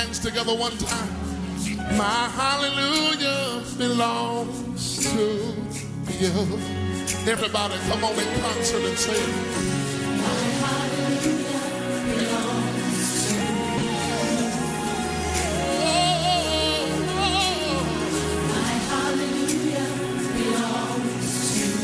hands together one time. My hallelujah belongs to you. Everybody, come on in concert and say it. My hallelujah belongs to you. My hallelujah belongs to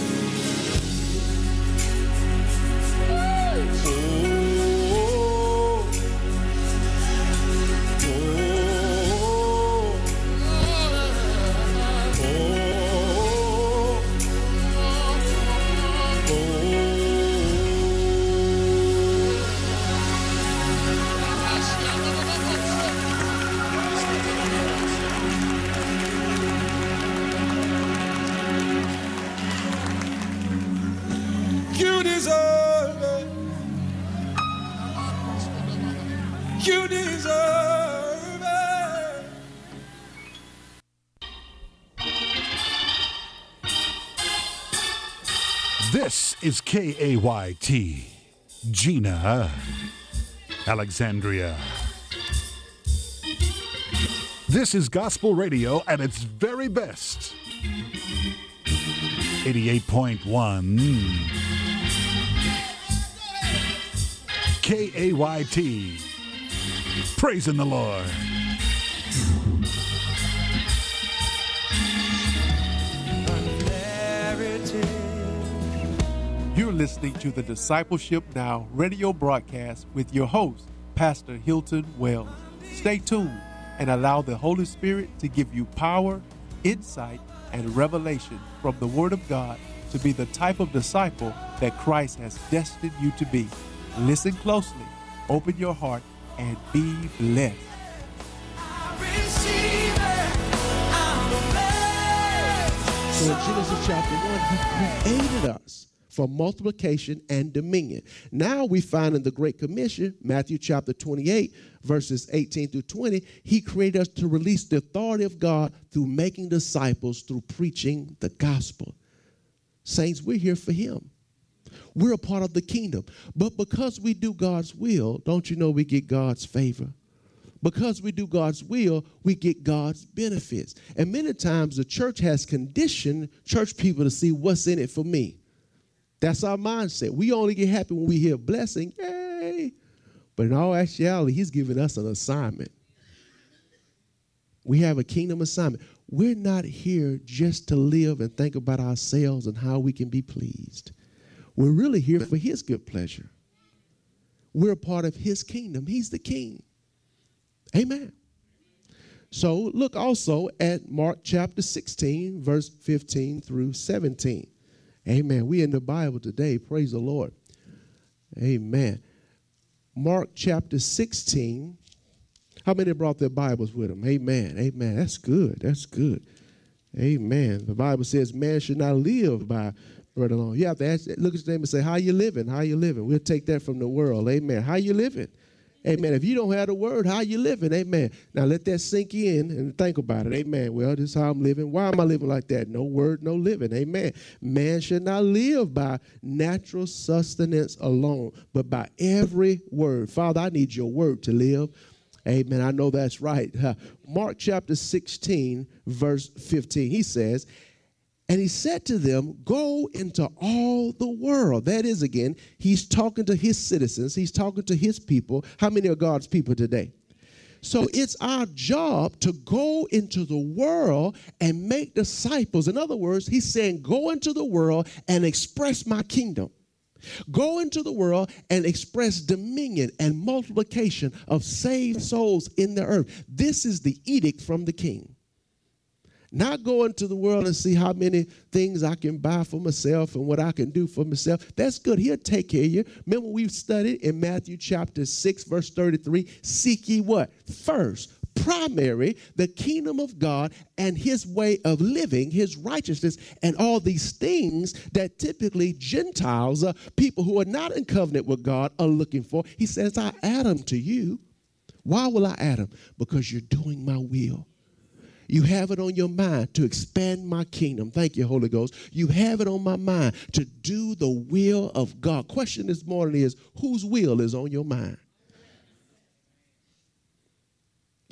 You deserve it. You deserve it. This is KAYT, Gina, Alexandria. This is gospel radio at its very best. 88.1 KAYT. Praising the Lord. You're listening to the Discipleship Now radio broadcast with your host, Pastor Hilton Wells. Stay tuned and allow the Holy Spirit to give you power, insight, and revelation from the Word of God to be the type of disciple that Christ has destined you to be. Listen closely, open your heart, and be blessed. So in Genesis chapter 1, he created us for multiplication and dominion. Now we find in the Great Commission, Matthew chapter 28, verses 18 through 20, he created us to release the authority of God through making disciples, through preaching the gospel. Saints, we're here for him. We're a part of the kingdom. But because we do God's will, don't you know we get God's favor? Because we do God's will, we get God's benefits. And many times the church has conditioned church people to see what's in it for me. That's our mindset. We only get happy when we hear blessing. Yay! But in all actuality, he's giving us an assignment. We have a kingdom assignment. We're not here just to live and think about ourselves and how we can be pleased. We're really here for his good pleasure. We're a part of his kingdom. He's the king. Amen. So look also at Mark chapter 16, verse 15 through 17. Amen. We in the Bible today. Praise the Lord. Amen. Mark chapter 16. How many brought their Bibles with them? Amen. Amen. That's good. That's good. Amen. The Bible says man should not live by bread alone. You have to ask, look at your name and say, how you living? How you living? We'll take that from the world. Amen. How you living? Amen. If you don't have the word, how you living? Amen. Now let that sink in and think about it. Amen. Well, this is how I'm living. Why am I living like that? No word, no living. Amen. Man should not live by natural sustenance alone, but by every word. Father, I need your word to live. Amen. I know that's right. Mark chapter 16, verse 15. He says, and he said to them, go into all the world. That is, again, he's talking to his citizens. He's talking to his people. How many are God's people today? So it's our job to go into the world and make disciples. In other words, he's saying, go into the world and express my kingdom. Go into the world and express dominion and multiplication of saved souls in the earth. This is the edict from the king. Not go into the world and see how many things I can buy for myself and what I can do for myself. That's good. He'll take care of you. Remember we've studied in Matthew chapter 6, verse 33, seek ye what? First, primary, the kingdom of God and his way of living, his righteousness, and all these things that typically Gentiles, people who are not in covenant with God, are looking for. He says, I add them to you. Why will I add them? Because you're doing my will. You have it on your mind to expand my kingdom. Thank you, Holy Ghost. You have it on my mind to do the will of God. Question this morning is, whose will is on your mind?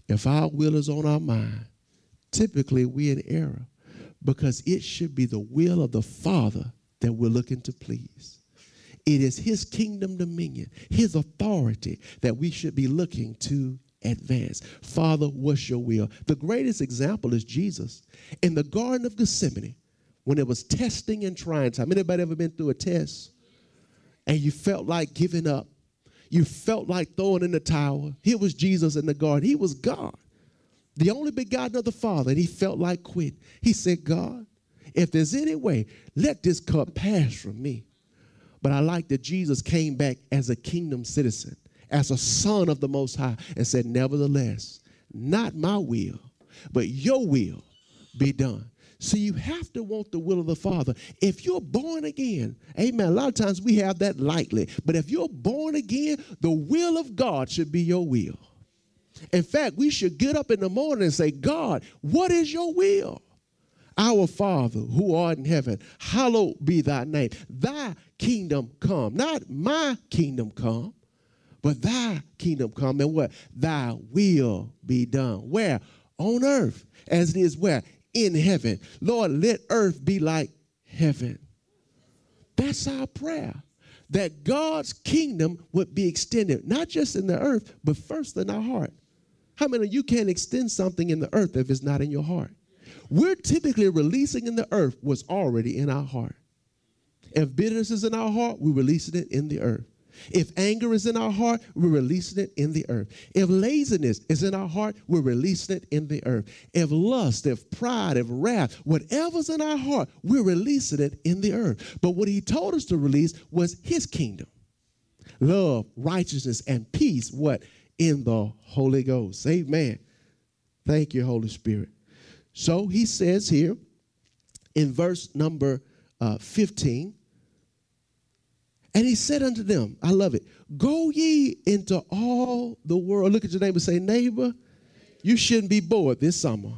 If our will is on our mind, typically we're in error because it should be the will of the Father that we're looking to please. It is his kingdom dominion, his authority that we should be looking to advance. Father, what's your will? The greatest example is Jesus. In the Garden of Gethsemane, when it was testing and trying time. Anybody ever been through a test and you felt like giving up? You felt like throwing in the towel. Here was Jesus in the garden. He was God, the only begotten of the Father, and he felt like quitting. He said, God, if there's any way, let this cup pass from me. But I like that Jesus came back as a kingdom citizen, as a son of the Most High, and said, nevertheless, not my will, but your will be done. So you have to want the will of the Father. If you're born again, amen, a lot of times we have that lightly, but if you're born again, the will of God should be your will. In fact, we should get up in the morning and say, God, what is your will? Our Father who art in heaven, hallowed be thy name. Thy kingdom come, not my kingdom come, but thy kingdom come, and what? Thy will be done. Where? On earth, as it is where? In heaven. Lord, let earth be like heaven. That's our prayer, that God's kingdom would be extended, not just in the earth, but first in our heart. How many of you can't extend something in the earth if it's not in your heart? We're typically releasing in the earth what's already in our heart. If bitterness is in our heart, we're releasing it in the earth. If anger is in our heart, we're releasing it in the earth. If laziness is in our heart, we're releasing it in the earth. If lust, if pride, if wrath, whatever's in our heart, we're releasing it in the earth. But what he told us to release was his kingdom. Love, righteousness, and peace, what? In the Holy Ghost. Amen. Thank you, Holy Spirit. So he says here in verse number 15, and he said unto them, I love it, go ye into all the world. Look at your neighbor and say, neighbor, you shouldn't be bored this summer.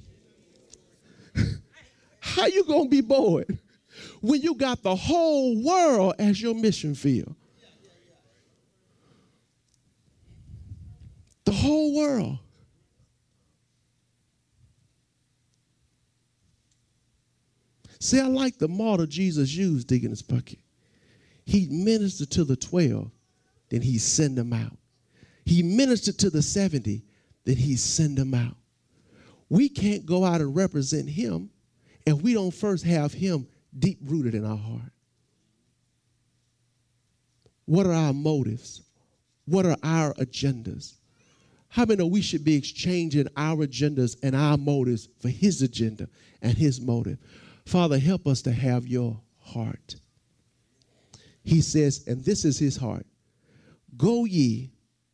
How you going to be bored when you got the whole world as your mission field? The whole world. See, I like the model Jesus used, Deaconess Bucket. He ministered to the 12, then he sent them out. He ministered to the 70, then he sent them out. We can't go out and represent him if we don't first have him deep rooted in our heart. What are our motives? What are our agendas? How many know we should be exchanging our agendas and our motives for his agenda and his motive? Father, help us to have your heart. He says, and this is his heart, go ye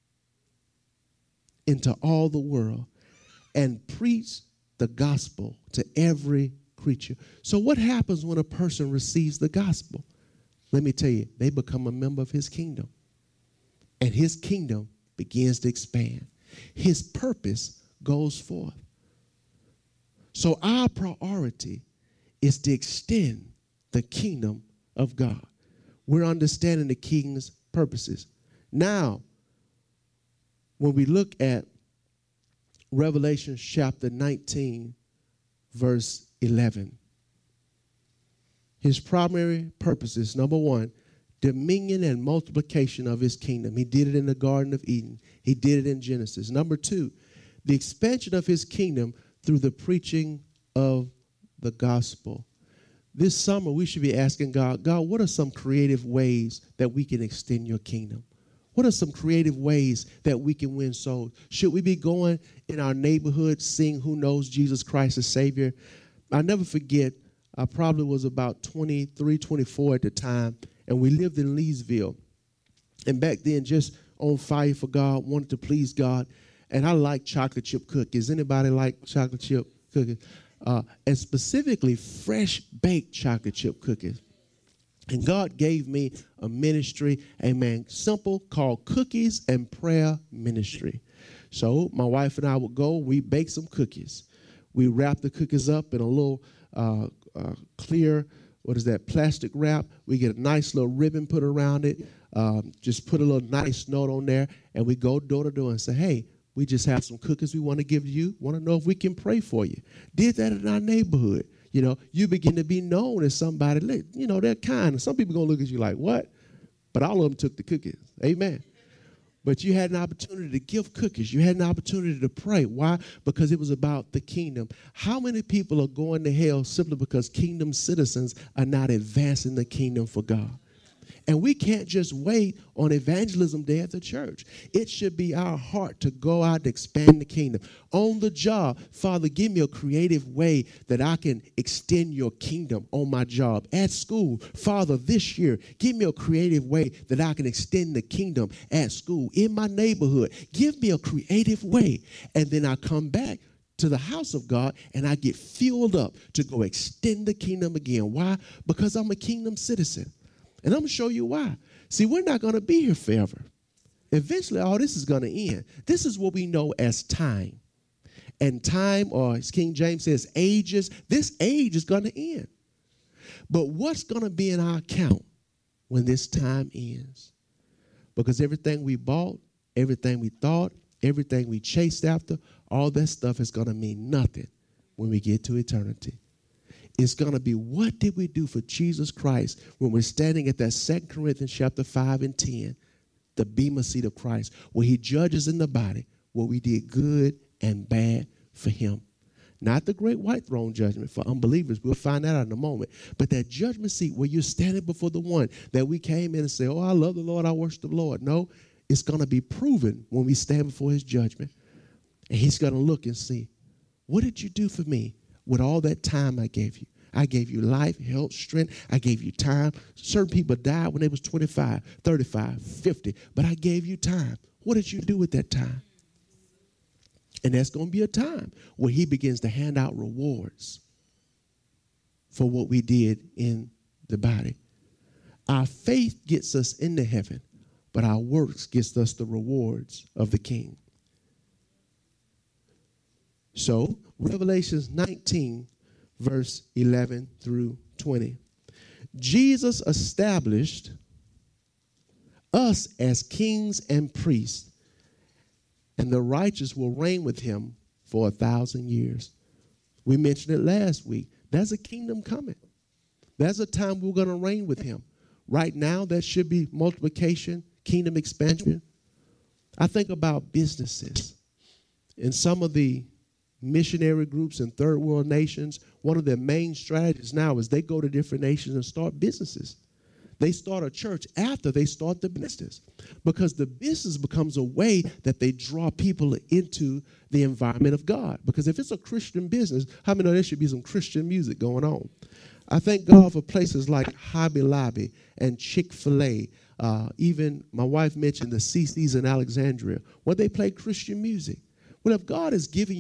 into all the world and preach the gospel to every creature. So what happens when a person receives the gospel? Let me tell you, they become a member of his kingdom. And his kingdom begins to expand. His purpose goes forth. So our priority is to extend the kingdom of God. We're understanding the king's purposes. Now, when we look at Revelation chapter 19, verse 11, his primary purposes, number one, dominion and multiplication of his kingdom. He did it in the Garden of Eden. He did it in Genesis. Number two, the expansion of his kingdom through the preaching of the gospel. This summer, we should be asking God, God, what are some creative ways that we can extend your kingdom? What are some creative ways that we can win souls? Should we be going in our neighborhood, seeing who knows Jesus Christ as Savior? I'll never forget, I probably was about 23, 24 at the time, and we lived in Leesville. And back then, just on fire for God, wanted to please God. And I like chocolate chip cookies. Anybody like chocolate chip cookies? And specifically fresh baked chocolate chip cookies. And God gave me a ministry, amen, simple, called Cookies and Prayer Ministry. So my wife and I would go, we bake some cookies. We wrap the cookies up in a little clear, plastic wrap. We get a nice little ribbon put around it, just put a little nice note on there, and we go door to door and say, hey, We just have some cookies we want to give you. Want to know if we can pray for you. Did that in our neighborhood. You know, you begin to be known as somebody, you know, they're kind. Some people going to look at you like, what? But all of them took the cookies. Amen. But you had an opportunity to give cookies. You had an opportunity to pray. Why? Because it was about the kingdom. How many people are going to hell simply because kingdom citizens are not advancing the kingdom for God? And we can't just wait on evangelism day at the church. It should be our heart to go out and expand the kingdom. On the job, Father, give me a creative way that I can extend your kingdom on my job. At school, Father, this year, give me a creative way that I can extend the kingdom at school. In my neighborhood, give me a creative way. And then I come back to the house of God and I get fueled up to go extend the kingdom again. Why? Because I'm a kingdom citizen. And I'm going to show you why. See, we're not going to be here forever. Eventually, all this is going to end. This is what we know as time. And time, or as King James says, ages, this age is going to end. But what's going to be in our account when this time ends? Because everything we bought, everything we thought, everything we chased after, all that stuff is going to mean nothing when we get to eternity. It's going to be, what did we do for Jesus Christ when we're standing at that 2 Corinthians chapter 5 and 10, the bema seat of Christ, where he judges in the body what we did good and bad for him. Not the great white throne judgment for unbelievers. We'll find that out in a moment. But that judgment seat where you're standing before the one that we came in and say, oh, I love the Lord, I worship the Lord. No, it's going to be proven when we stand before his judgment. And he's going to look and see, what did you do for me with all that time I gave you? I gave you life, health, strength. I gave you time. Certain people died when they was 25, 35, 50. But I gave you time. What did you do with that time? And that's going to be a time where he begins to hand out rewards for what we did in the body. Our faith gets us into heaven, but our works gets us the rewards of the King. So, Revelations 19, verse 11 through 20. Jesus established us as kings and priests, and the righteous will reign with him for 1,000 years. We mentioned it last week. There's a kingdom coming. There's a time we're going to reign with him. Right now, that should be multiplication, kingdom expansion. I think about businesses. In some of the missionary groups in third world nations, one of their main strategies now is they go to different nations and start businesses. They start a church after they start the business, because the business becomes a way that they draw people into the environment of God. Because if it's a Christian business, how many know there should be some Christian music going on? I thank God for places like Hobby Lobby and Chick-fil-A. Even my wife mentioned the CC's in Alexandria, where they play Christian music. Well, if God is giving